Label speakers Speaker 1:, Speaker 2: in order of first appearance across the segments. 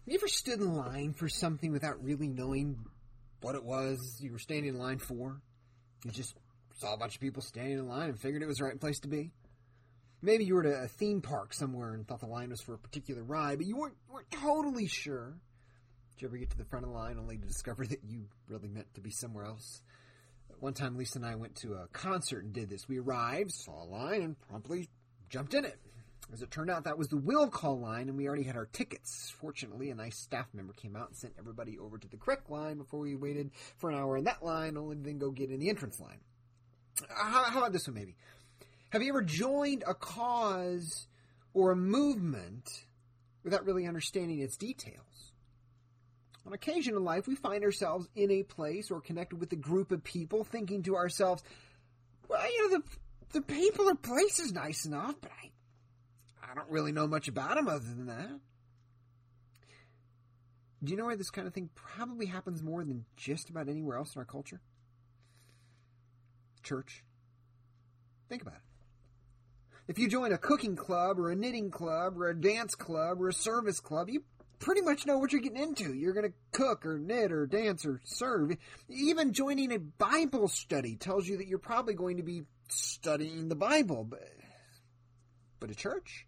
Speaker 1: You ever stood in line for something without really knowing what it was you were standing in line for? You just saw a bunch of people standing in line and figured it was the right place to be? Maybe you were at a theme park somewhere and thought the line was for a particular ride, but you weren't totally sure. Did you ever get to the front of the line only to discover that you really meant to be somewhere else? One time, Lisa and I went to a concert and did this. We arrived, saw a line, and promptly jumped in it. As it turned out, that was the will call line, and we already had our tickets. Fortunately, a nice staff member came out and sent everybody over to the correct line before we waited for an hour in that line, only to then go get in the entrance line. How about this one, maybe? Have you ever joined a cause or a movement without really understanding its details? On occasion in life, we find ourselves in a place or connected with a group of people thinking to ourselves, well, the people or place is nice enough, but I don't really know much about them other than that. Do you know where this kind of thing probably happens more than just about anywhere else in our culture? Church. Think about it. If you join a cooking club or a knitting club or a dance club or a service club, you pretty much know what you're getting into. You're going to cook or knit or dance or serve. Even joining a Bible study tells you that you're probably going to be studying the Bible. But a church?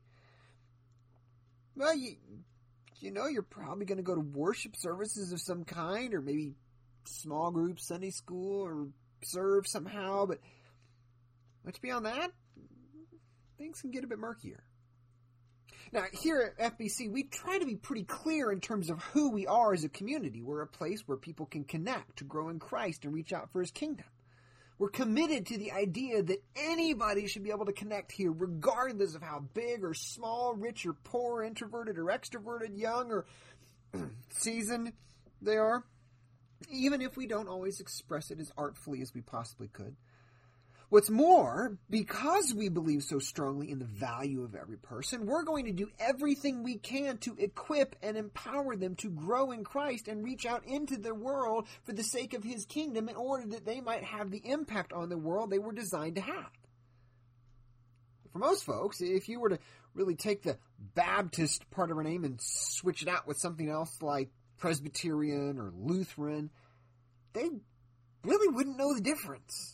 Speaker 1: Well, you know you're probably going to go to worship services of some kind, or maybe small group Sunday school, or serve somehow, but much beyond that, things can get a bit murkier. Now, here at FBC, we try to be pretty clear in terms of who we are as a community. We're a place where people can connect to grow in Christ and reach out for His kingdom. We're committed to the idea that anybody should be able to connect here, regardless of how big or small, rich or poor, introverted or extroverted, young or seasoned they are, even if we don't always express it as artfully as we possibly could. What's more, because we believe so strongly in the value of every person, we're going to do everything we can to equip and empower them to grow in Christ and reach out into the world for the sake of His kingdom in order that they might have the impact on the world they were designed to have. For most folks, if you were to really take the Baptist part of our name and switch it out with something else like Presbyterian or Lutheran, they really wouldn't know the difference.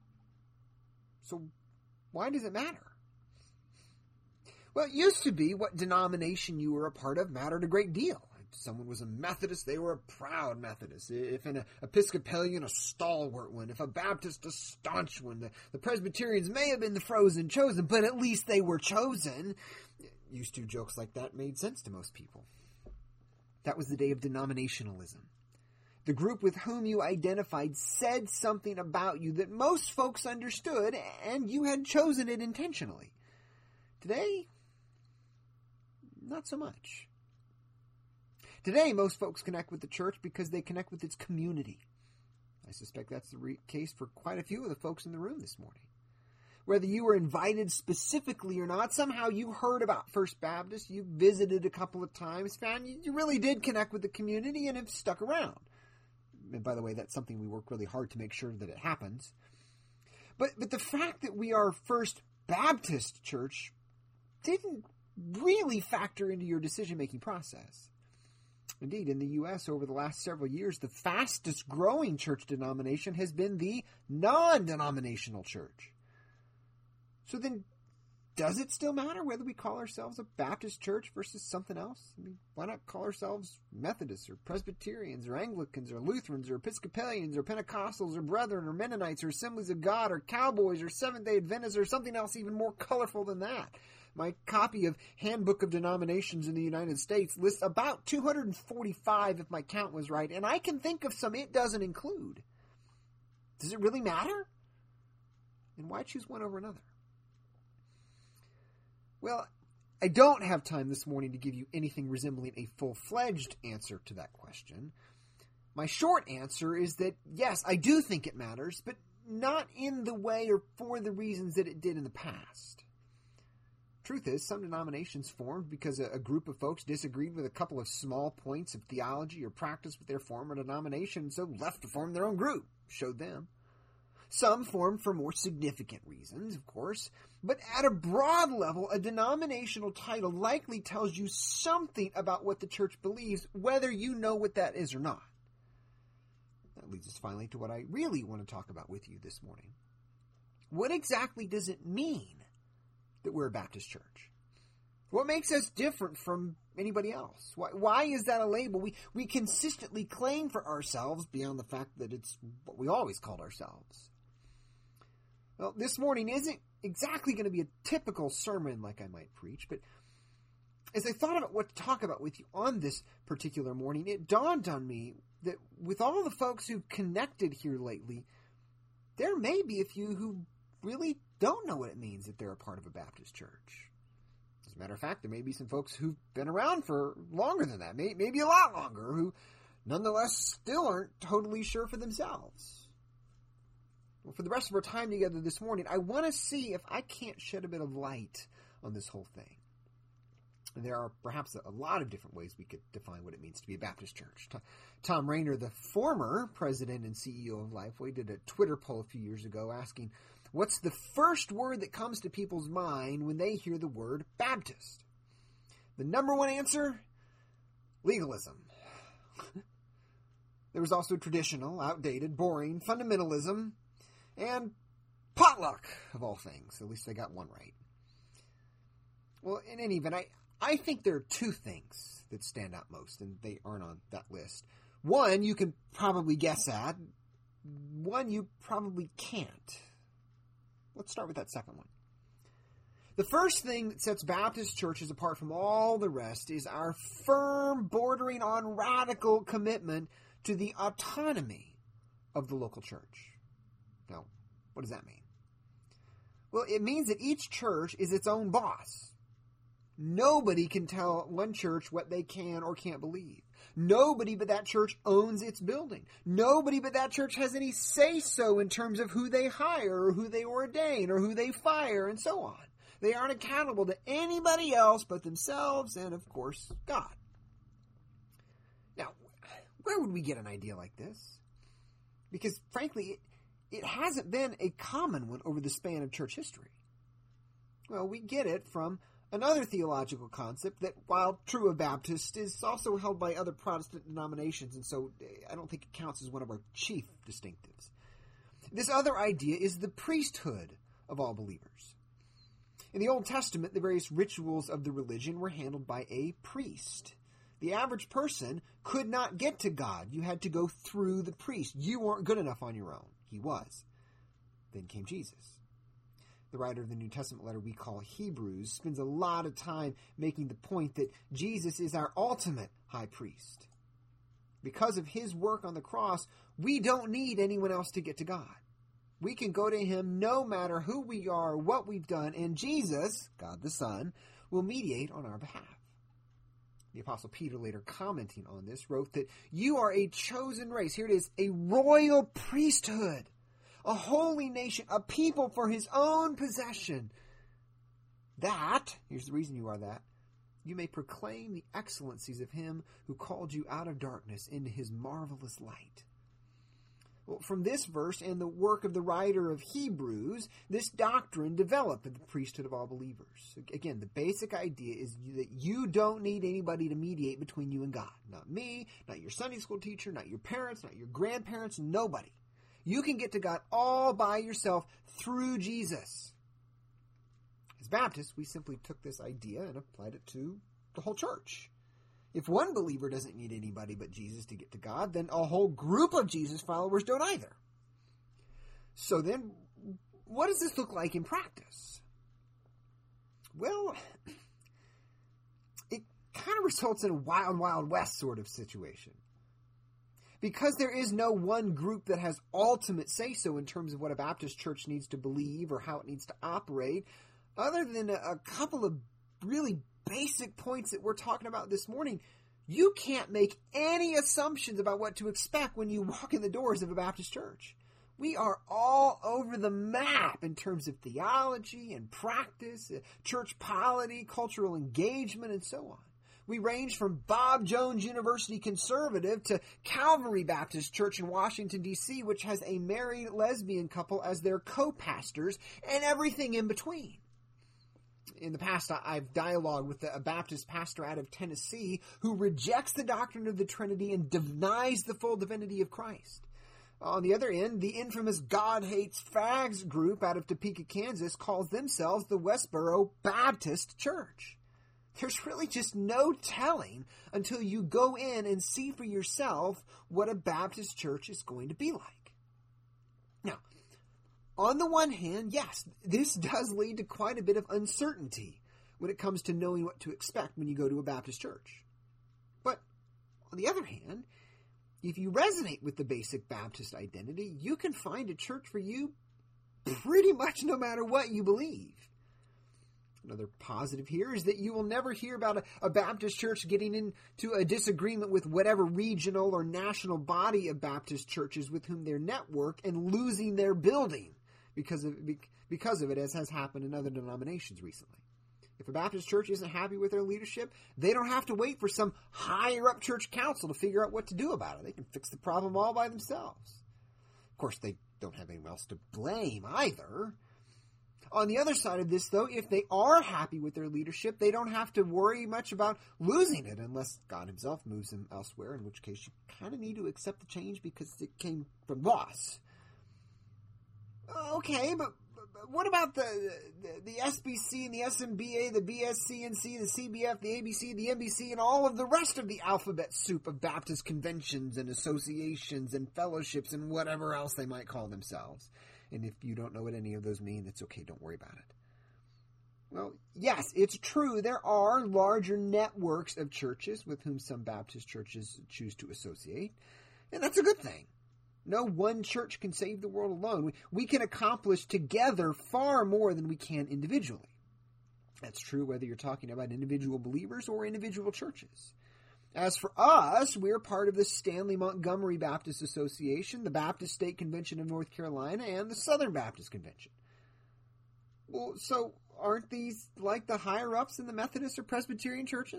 Speaker 1: So why does it matter? Well, it used to be what denomination you were a part of mattered a great deal. If someone was a Methodist, they were a proud Methodist. If an Episcopalian, a stalwart one. If a Baptist, a staunch one. The Presbyterians may have been the frozen chosen, but at least they were chosen. Used to jokes like that made sense to most people. That was the day of denominationalism. The group with whom you identified said something about you that most folks understood, and you had chosen it intentionally. Today, not so much. Today, most folks connect with the church because they connect with its community. I suspect that's the case for quite a few of the folks in the room this morning. Whether you were invited specifically or not, somehow you heard about First Baptist, you visited a couple of times, found you really did connect with the community and have stuck around. And by the way, that's something we work really hard to make sure that it happens. But the fact that we are First Baptist Church didn't really factor into your decision-making process. Indeed, in the U.S. over the last several years, the fastest growing church denomination has been the non-denominational church. So then, does it still matter whether we call ourselves a Baptist church versus something else? I mean, why not call ourselves Methodists or Presbyterians or Anglicans or Lutherans or Episcopalians or Pentecostals or Brethren or Mennonites or Assemblies of God or Cowboys or Seventh-day Adventists or something else even more colorful than that? My copy of Handbook of Denominations in the United States lists about 245 if my count was right, and I can think of some it doesn't include. Does it really matter? And why choose one over another? Well, I don't have time this morning to give you anything resembling a full-fledged answer to that question. My short answer is that, yes, I do think it matters, but not in the way or for the reasons that it did in the past. Truth is, some denominations formed because a group of folks disagreed with a couple of small points of theology or practice with their former denomination, so left to form their own group. Showed them. Some formed for more significant reasons, of course, but at a broad level, a denominational title likely tells you something about what the church believes, whether you know what that is or not. That leads us finally to what I really want to talk about with you this morning. What exactly does it mean that we're a Baptist church? What makes us different from anybody else? Why is that a label we consistently claim for ourselves beyond the fact that it's what we always called ourselves? Well, this morning isn't exactly going to be a typical sermon like I might preach, but as I thought about what to talk about with you on this particular morning, it dawned on me that with all the folks who've connected here lately, there may be a few who really don't know what it means that they're a part of a Baptist church. As a matter of fact, there may be some folks who've been around for longer than that, maybe a lot longer, who nonetheless still aren't totally sure for themselves. Well, for the rest of our time together this morning, I want to see if I can't shed a bit of light on this whole thing. And there are perhaps a lot of different ways we could define what it means to be a Baptist church. Tom Rainer, the former president and CEO of Lifeway, did a Twitter poll a few years ago asking, what's the first word that comes to people's mind when they hear the word Baptist? The number one answer? Legalism. There was also traditional, outdated, boring, fundamentalism, and potluck, of all things. At least they got one right. Well, in any event, I think there are two things that stand out most, and they aren't on that list. One you can probably guess at. One you probably can't. Let's start with that second one. The first thing that sets Baptist churches apart from all the rest is our firm, bordering on radical commitment to the autonomy of the local church. Now, what does that mean? Well, it means that each church is its own boss. Nobody can tell one church what they can or can't believe. Nobody but that church owns its building. Nobody but that church has any say-so in terms of who they hire or who they ordain or who they fire and so on. They aren't accountable to anybody else but themselves and, of course, God. Now, where would we get an idea like this? Because, frankly, it hasn't been a common one over the span of church history. Well, we get it from another theological concept that, while true of Baptists, is also held by other Protestant denominations, and so I don't think it counts as one of our chief distinctives. This other idea is the priesthood of all believers. In the Old Testament, the various rituals of the religion were handled by a priest. The average person could not get to God. You had to go through the priest. You weren't good enough on your own. He was. Then came Jesus. The writer of the New Testament letter we call Hebrews spends a lot of time making the point that Jesus is our ultimate high priest. Because of his work on the cross, we don't need anyone else to get to God. We can go to him no matter who we are, what we've done, and Jesus, God the Son, will mediate on our behalf. The Apostle Peter, later commenting on this, wrote that you are a chosen race. Here it is, a royal priesthood, a holy nation, a people for his own possession. That, here's the reason you are that, you may proclaim the excellencies of him who called you out of darkness into his marvelous light. Well, from this verse and the work of the writer of Hebrews, this doctrine developed in the priesthood of all believers. Again, the basic idea is that you don't need anybody to mediate between you and God. Not me, not your Sunday school teacher, not your parents, not your grandparents, nobody. You can get to God all by yourself through Jesus. As Baptists, we simply took this idea and applied it to the whole church. If one believer doesn't need anybody but Jesus to get to God, then a whole group of Jesus followers don't either. So then, what does this look like in practice? Well, it kind of results in a wild, wild west sort of situation. Because there is no one group that has ultimate say-so in terms of what a Baptist church needs to believe or how it needs to operate, other than a couple of really basic points that we're talking about this morning, you can't make any assumptions about what to expect when you walk in the doors of a Baptist church. We are all over the map in terms of theology and practice, church polity, cultural engagement, and so on. We range from Bob Jones University Conservative to Calvary Baptist Church in Washington, D.C., which has a married lesbian couple as their co-pastors, and everything in between. In the past, I've dialogued with a Baptist pastor out of Tennessee who rejects the doctrine of the Trinity and denies the full divinity of Christ. On the other end, the infamous God Hates Fags group out of Topeka, Kansas, calls themselves the Westboro Baptist Church. There's really just no telling until you go in and see for yourself what a Baptist church is going to be like. Now, on the one hand, yes, this does lead to quite a bit of uncertainty when it comes to knowing what to expect when you go to a Baptist church. But on the other hand, if you resonate with the basic Baptist identity, you can find a church for you pretty much no matter what you believe. Another positive here is that you will never hear about a Baptist church getting into a disagreement with whatever regional or national body of Baptist churches with whom they network and losing their building because of it, as has happened in other denominations recently. If a Baptist church isn't happy with their leadership, they don't have to wait for some higher-up church council to figure out what to do about it. They can fix the problem all by themselves. Of course, they don't have anyone else to blame either. On the other side of this, though, if they are happy with their leadership, they don't have to worry much about losing it unless God himself moves them elsewhere, in which case you kind of need to accept the change because it came from the boss. Okay, but what about the SBC and the SMBA, the BSCNC, the CBF, the ABC, the NBC, and all of the rest of the alphabet soup of Baptist conventions and associations and fellowships and whatever else they might call themselves? And if you don't know what any of those mean, it's okay, don't worry about it. Well, yes, it's true. There are larger networks of churches with whom some Baptist churches choose to associate, and that's a good thing. No one church can save the world alone. We can accomplish together far more than we can individually. That's true whether you're talking about individual believers or individual churches. As for us, we're part of the Stanley Montgomery Baptist Association, the Baptist State Convention of North Carolina, and the Southern Baptist Convention. Well, so aren't these like the higher-ups in the Methodist or Presbyterian churches?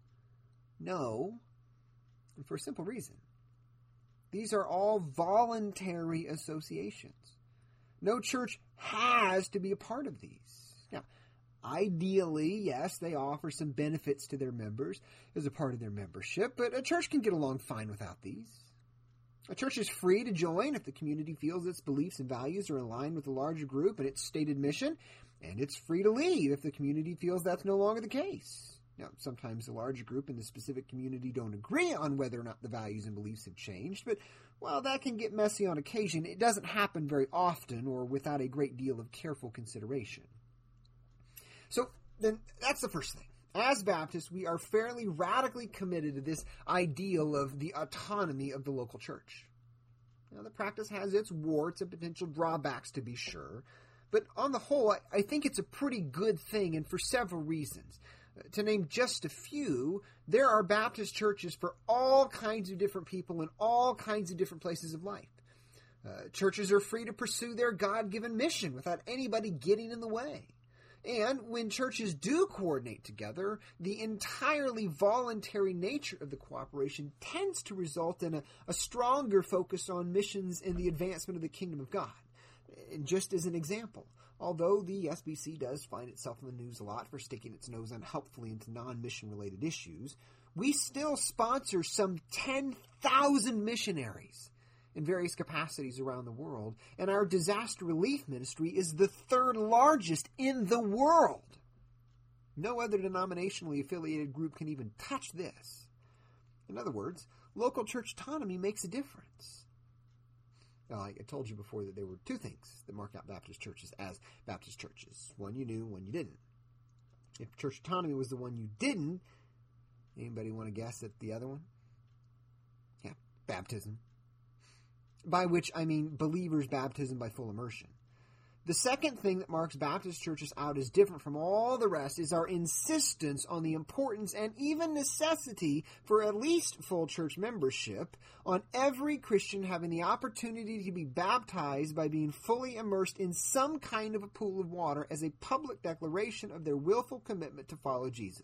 Speaker 1: No, and for a simple reason. These are all voluntary associations. No church has to be a part of these. Now, ideally, yes, they offer some benefits to their members as a part of their membership, but a church can get along fine without these. A church is free to join if the community feels its beliefs and values are aligned with the larger group and its stated mission, and it's free to leave if the community feels that's no longer the case. Now, sometimes the larger group and the specific community don't agree on whether or not the values and beliefs have changed, but while that can get messy on occasion, it doesn't happen very often or without a great deal of careful consideration. So, then, that's the first thing. As Baptists, we are fairly radically committed to this ideal of the autonomy of the local church. Now, the practice has its warts and potential drawbacks, to be sure, but on the whole, I think it's a pretty good thing, and for several reasons. To name just a few, there are Baptist churches for all kinds of different people in all kinds of different places of life. Churches are free to pursue their God-given mission without anybody getting in the way. And when churches do coordinate together, the entirely voluntary nature of the cooperation tends to result in a stronger focus on missions and the advancement of the kingdom of God. And just as an example, although the SBC does find itself in the news a lot for sticking its nose unhelpfully into non-mission related issues, we still sponsor some 10,000 missionaries in various capacities around the world, and our disaster relief ministry is the third largest in the world. No other denominationally affiliated group can even touch this. In other words, local church autonomy makes a difference. Now, I told you before that there were two things that mark out Baptist churches as Baptist churches. One you knew, one you didn't. If church autonomy was the one you didn't, anybody want to guess at the other one? Yeah, baptism. By which I mean believers' baptism by full immersion. The second thing that marks Baptist churches out as different from all the rest is our insistence on the importance and even necessity for at least full church membership, on every Christian having the opportunity to be baptized by being fully immersed in some kind of a pool of water as a public declaration of their willful commitment to follow Jesus.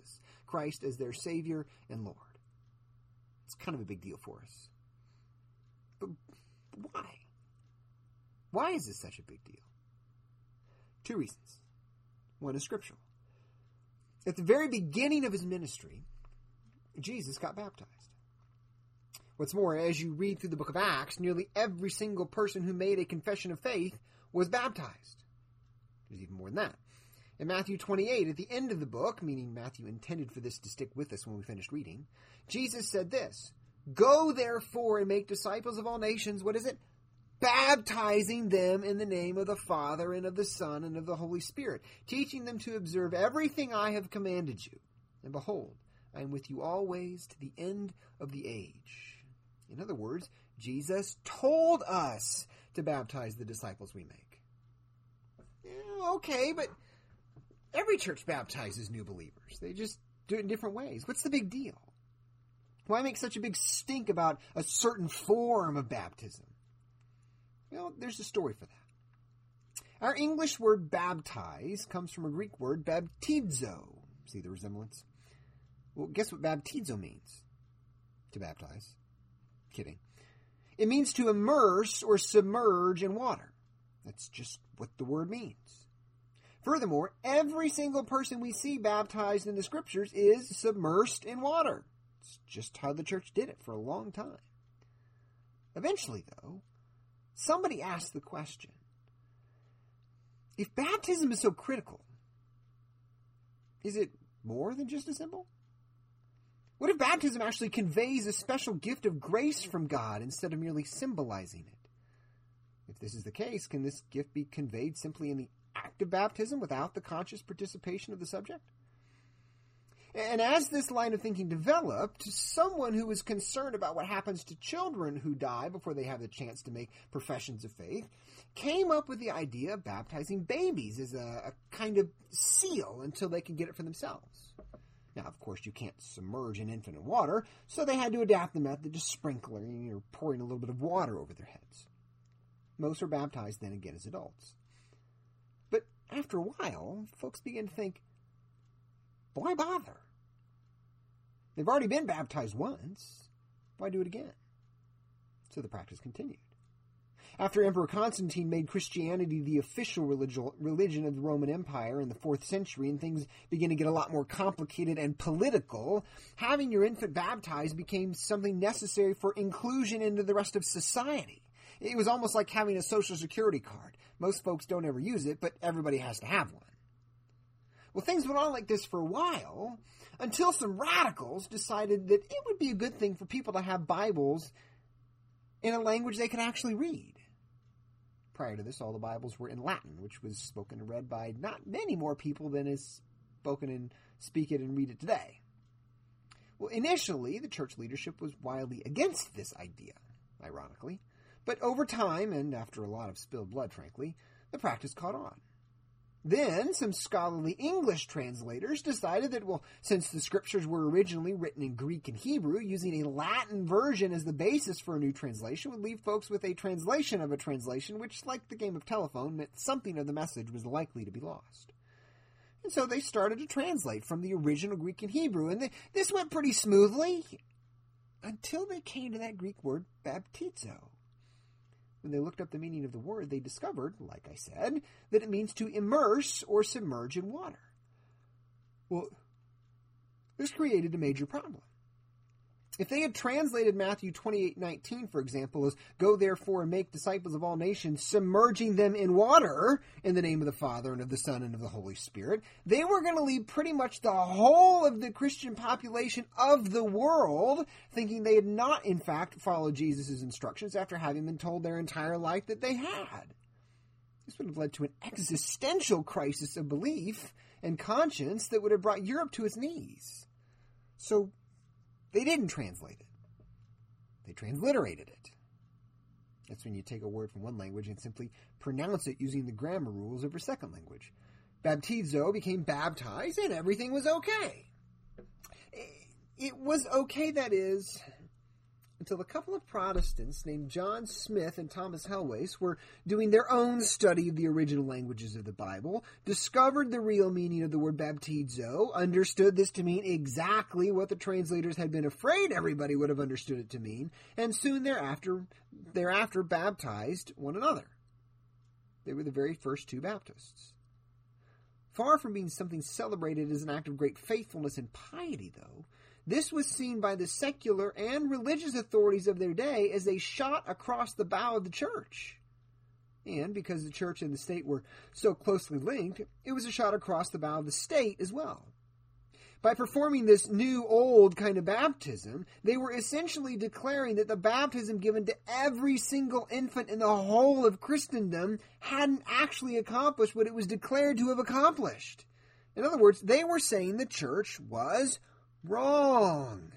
Speaker 1: Christ as their Savior and Lord. It's kind of a big deal for us. But why? Why is this such a big deal? Two reasons. One is scriptural. At the very beginning of his ministry, Jesus got baptized. What's more, as you read through the book of Acts, nearly every single person who made a confession of faith was baptized. There's even more than that. In Matthew 28, at the end of the book, meaning Matthew intended for this to stick with us when we finished reading, Jesus said this, "Go therefore and make disciples of all nations," what is it? "Baptizing them in the name of the Father and of the Son and of the Holy Spirit, teaching them to observe everything I have commanded you. And behold, I am with you always to the end of the age." In other words, Jesus told us to baptize the disciples we make. Okay, but every church baptizes new believers. They just do it in different ways. What's the big deal? Why make such a big stink about a certain form of baptism? Well, there's a story for that. Our English word baptize comes from a Greek word baptizo. See the resemblance? Well, guess what baptizo means? To baptize. Kidding. It means to immerse or submerge in water. That's just what the word means. Furthermore, every single person we see baptized in the scriptures is submersed in water. It's just how the church did it for a long time. Eventually, though, somebody asked the question, if baptism is so critical, is it more than just a symbol? What if baptism actually conveys a special gift of grace from God instead of merely symbolizing it? If this is the case, can this gift be conveyed simply in the act of baptism without the conscious participation of the subject? And as this line of thinking developed, someone who was concerned about what happens to children who die before they have the chance to make professions of faith came up with the idea of baptizing babies as a kind of seal until they can get it for themselves. Now, of course, you can't submerge an infant in water, so they had to adapt the method to sprinkling or pouring a little bit of water over their heads. Most were baptized then again as adults. But after a while, folks began to think, why bother? They've already been baptized once. Why do it again? So the practice continued. After Emperor Constantine made Christianity the official religion of the Roman Empire in the 4th century and things began to get a lot more complicated and political, having your infant baptized became something necessary for inclusion into the rest of society. It was almost like having a social security card. Most folks don't ever use it, but everybody has to have one. Well, things went on like this for a while until some radicals decided that it would be a good thing for people to have Bibles in a language they could actually read. Prior to this, all the Bibles were in Latin, which was spoken and read by not many more people than is spoken and speak it and read it today. Well, initially, the church leadership was wildly against this idea, ironically. But over time, and after a lot of spilled blood, frankly, the practice caught on. Then, some scholarly English translators decided that, well, since the scriptures were originally written in Greek and Hebrew, using a Latin version as the basis for a new translation would leave folks with a translation of a translation, which, like the game of telephone, meant something of the message was likely to be lost. And so they started to translate from the original Greek and Hebrew, and this went pretty smoothly until they came to that Greek word baptizo. When they looked up the meaning of the word, they discovered, like I said, that it means to immerse or submerge in water. Well, this created a major problem. If they had translated Matthew 28:19, for example, as, "Go therefore and make disciples of all nations, submerging them in water in the name of the Father and of the Son and of the Holy Spirit," they were going to leave pretty much the whole of the Christian population of the world thinking they had not, in fact, followed Jesus' instructions after having been told their entire life that they had. This would have led to an existential crisis of belief and conscience that would have brought Europe to its knees. So they didn't translate it. They transliterated it. That's when you take a word from one language and simply pronounce it using the grammar rules of your second language. Baptizo became baptized, and everything was okay. It was okay, that is, until a couple of Protestants named John Smith and Thomas Helwys were doing their own study of the original languages of the Bible, discovered the real meaning of the word baptizo, understood this to mean exactly what the translators had been afraid everybody would have understood it to mean, and soon thereafter baptized one another. They were the very first two Baptists. Far from being something celebrated as an act of great faithfulness and piety, though, this was seen by the secular and religious authorities of their day as a shot across the bow of the church. And because the church and the state were so closely linked, it was a shot across the bow of the state as well. By performing this new, old kind of baptism, they were essentially declaring that the baptism given to every single infant in the whole of Christendom hadn't actually accomplished what it was declared to have accomplished. In other words, they were saying the church was wrong.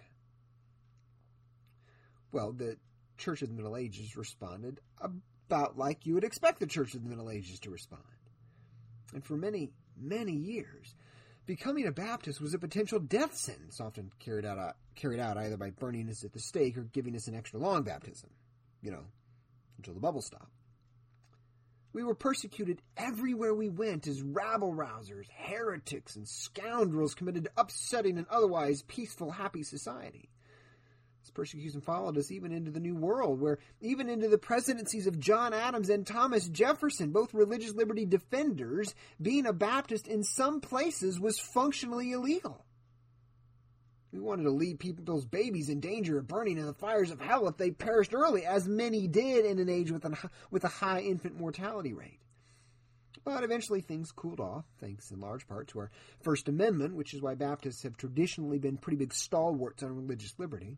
Speaker 1: Well, the Church of the Middle Ages responded about like you would expect the Church of the Middle Ages to respond. And for many, many years, becoming a Baptist was a potential death sentence, often carried out either by burning us at the stake or giving us an extra long baptism, until the bubbles stopped. We were persecuted everywhere we went as rabble-rousers, heretics, and scoundrels committed to upsetting an otherwise peaceful, happy society. This persecution followed us even into the New World, where even into the presidencies of John Adams and Thomas Jefferson, both religious liberty defenders, being a Baptist in some places was functionally illegal. We wanted to leave people's babies in danger of burning in the fires of hell if they perished early, as many did in an age with a high infant mortality rate. But eventually things cooled off, thanks in large part to our First Amendment, which is why Baptists have traditionally been pretty big stalwarts on religious liberty.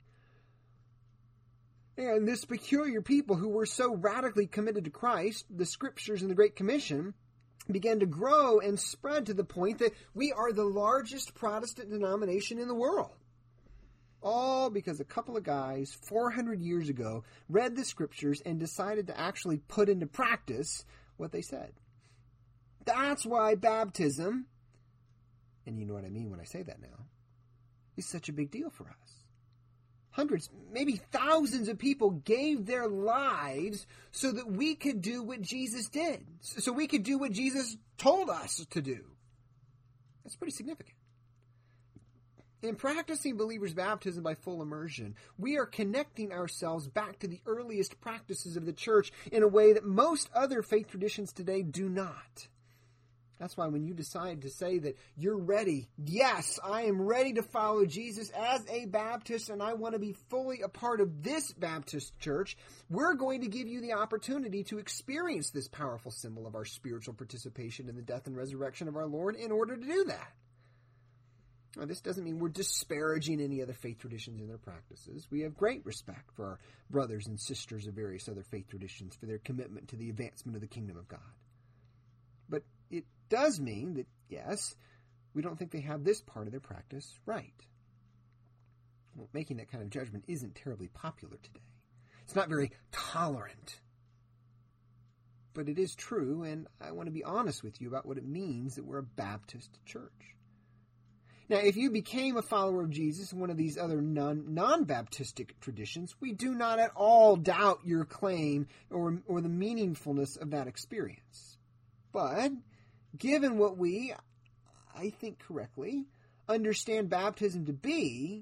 Speaker 1: And this peculiar people who were so radically committed to Christ, the Scriptures, and the Great Commission began to grow and spread to the point that we are the largest Protestant denomination in the world. All because a couple of guys 400 years ago read the Scriptures and decided to actually put into practice what they said. That's why baptism, and you know what I mean when I say that now, is such a big deal for us. Hundreds, maybe thousands of people gave their lives so that we could do what Jesus did. So we could do what Jesus told us to do. That's pretty significant. In practicing believers' baptism by full immersion, we are connecting ourselves back to the earliest practices of the church in a way that most other faith traditions today do not. That's why when you decide to say that you're ready, yes, I am ready to follow Jesus as a Baptist and I want to be fully a part of this Baptist church, we're going to give you the opportunity to experience this powerful symbol of our spiritual participation in the death and resurrection of our Lord in order to do that. Now, this doesn't mean we're disparaging any other faith traditions and their practices. We have great respect for our brothers and sisters of various other faith traditions for their commitment to the advancement of the kingdom of God. But it does mean that, yes, we don't think they have this part of their practice right. Well, making that kind of judgment isn't terribly popular today. It's not very tolerant. But it is true, and I want to be honest with you about what it means that we're a Baptist church. Now, if you became a follower of Jesus in one of these other non-Baptistic traditions, we do not at all doubt your claim or the meaningfulness of that experience. But given what we, I think correctly, understand baptism to be,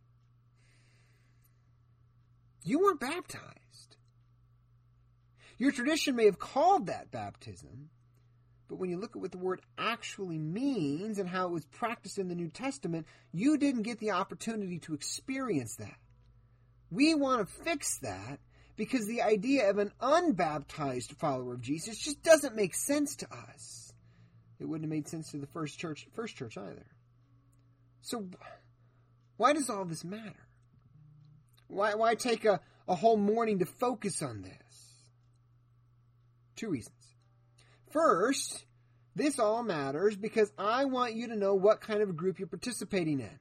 Speaker 1: you weren't baptized. Your tradition may have called that baptism, but when you look at what the word actually means and how it was practiced in the New Testament, you didn't get the opportunity to experience that. We want to fix that because the idea of an unbaptized follower of Jesus just doesn't make sense to us. It wouldn't have made sense to the first church either. So why does all this matter? Why take a whole morning to focus on this? 2 reasons. First, this all matters because I want you to know what kind of a group you're participating in.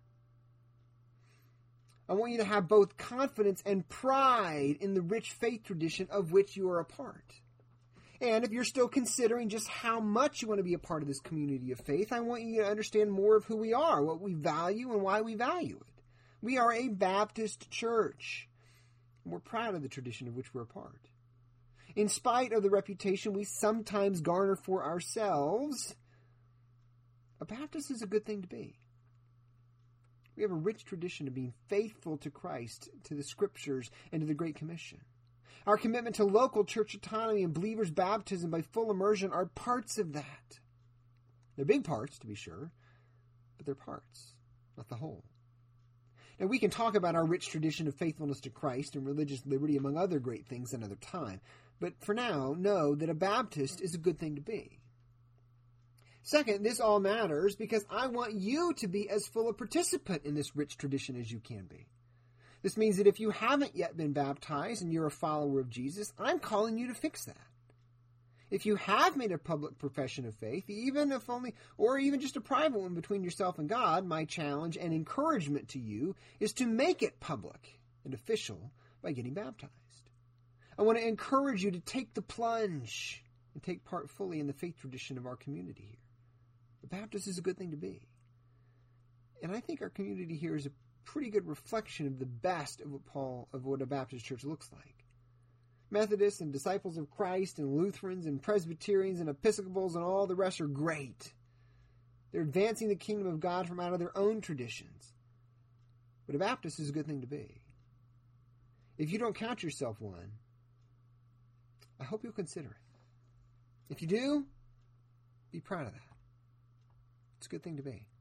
Speaker 1: I want you to have both confidence and pride in the rich faith tradition of which you are a part. And if you're still considering just how much you want to be a part of this community of faith, I want you to understand more of who we are, what we value, and why we value it. We are a Baptist church. And we're proud of the tradition of which we're a part. In spite of the reputation we sometimes garner for ourselves, a Baptist is a good thing to be. We have a rich tradition of being faithful to Christ, to the Scriptures, and to the Great Commission. Our commitment to local church autonomy and believers' baptism by full immersion are parts of that. They're big parts, to be sure, but they're parts, not the whole. Now, we can talk about our rich tradition of faithfulness to Christ and religious liberty, among other great things, another time. But for now, know that a Baptist is a good thing to be. Second, this all matters because I want you to be as full a participant in this rich tradition as you can be. This means that if you haven't yet been baptized and you're a follower of Jesus, I'm calling you to fix that. If you have made a public profession of faith, even if only, or even just a private one between yourself and God, my challenge and encouragement to you is to make it public and official by getting baptized. I want to encourage you to take the plunge and take part fully in the faith tradition of our community here. The Baptist is a good thing to be. And I think our community here is a pretty good reflection of the best of what a Baptist church looks like. Methodists and Disciples of Christ and Lutherans and Presbyterians and Episcopals and all the rest are great. They're advancing the kingdom of God from out of their own traditions. But a Baptist is a good thing to be. If you don't count yourself one, I hope you'll consider it. If you do, be proud of that. It's a good thing to be.